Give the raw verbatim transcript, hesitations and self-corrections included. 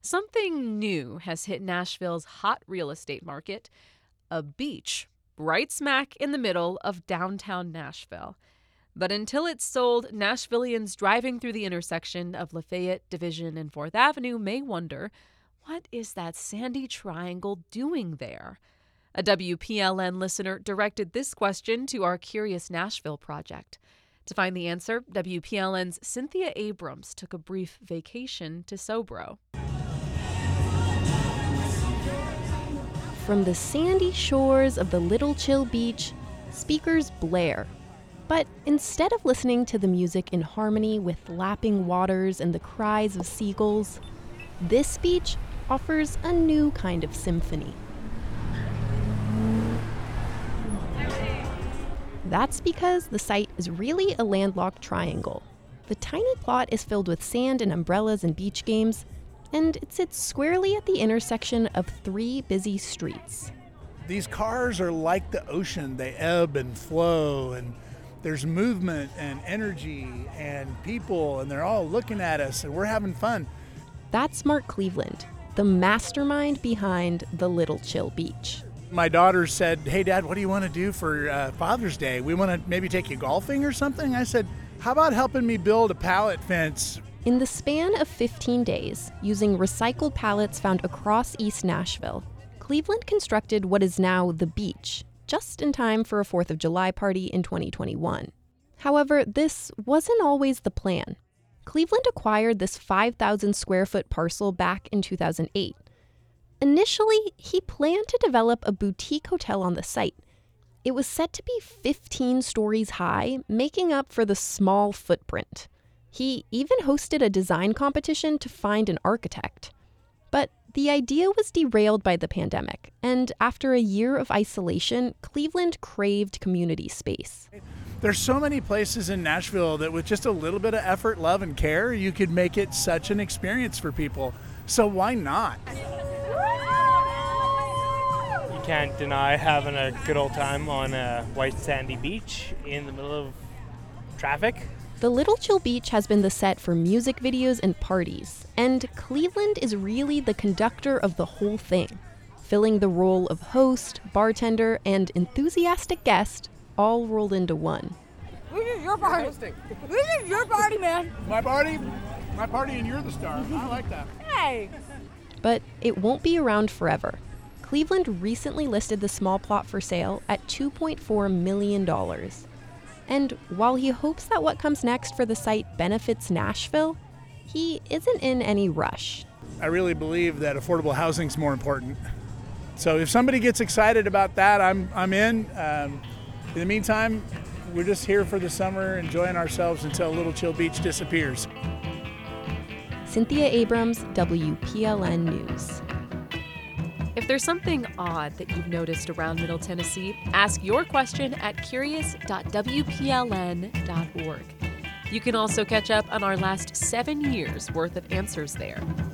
Something new has hit Nashville's hot real estate market: a beach right smack in the middle of downtown Nashville. But until it's sold, Nashvillians driving through the intersection of Lafayette, Division, and fourth Avenue may wonder, what is that sandy triangle doing there? A W P L N listener directed this question to our Curious Nashville project. To find the answer, W P L N's Cynthia Abrams took a brief vacation to Sobro. From the sandy shores of the Little Chill Beach, speakers blare. But instead of listening to the music in harmony with lapping waters and the cries of seagulls, this beach offers a new kind of symphony. That's because the site is really a landlocked triangle. The tiny plot is filled with sand and umbrellas and beach games, and it sits squarely at the intersection of three busy streets. These cars are like the ocean. They ebb and flow, and there's movement and energy and people, and they're all looking at us, and we're having fun. That's Mark Cleveland, the mastermind behind the Little Chill Beach. My daughter said, "Hey, Dad, what do you want to do for uh, Father's Day? We want to maybe take you golfing or something?" I said, "How about helping me build a pallet fence?" In the span of fifteen days, using recycled pallets found across East Nashville, Cleveland constructed what is now the beach, just in time for a fourth of July party in twenty twenty-one. However, this wasn't always the plan. Cleveland acquired this five thousand square foot parcel back in two thousand eight. Initially, he planned to develop a boutique hotel on the site. It was set to be fifteen stories high, making up for the small footprint. He even hosted a design competition to find an architect. But the idea was derailed by the pandemic, and after a year of isolation, Cleveland craved community space. There's so many places in Nashville that with just a little bit of effort, love, and care, you could make it such an experience for people. So why not? You can't deny having a good old time on a white sandy beach in the middle of traffic. The Little Chill Beach has been the set for music videos and parties, and Cleveland is really the conductor of the whole thing, filling the role of host, bartender, and enthusiastic guest, all rolled into one. This is your party. This is your party, man. My party? My party and you're the star. I like that. Hey. But it won't be around forever. Cleveland recently listed the small plot for sale at two point four million dollars. And while he hopes that what comes next for the site benefits Nashville, he isn't in any rush. I really believe that affordable housing is more important. So if somebody gets excited about that, I'm I'm in. Um, in the meantime, we're just here for the summer, enjoying ourselves until Little Chill Beach disappears. Cynthia Abrams, W P L N News. If there's something odd that you've noticed around Middle Tennessee, ask your question at curious dot w p l n dot org. You can also catch up on our last seven years worth of answers there.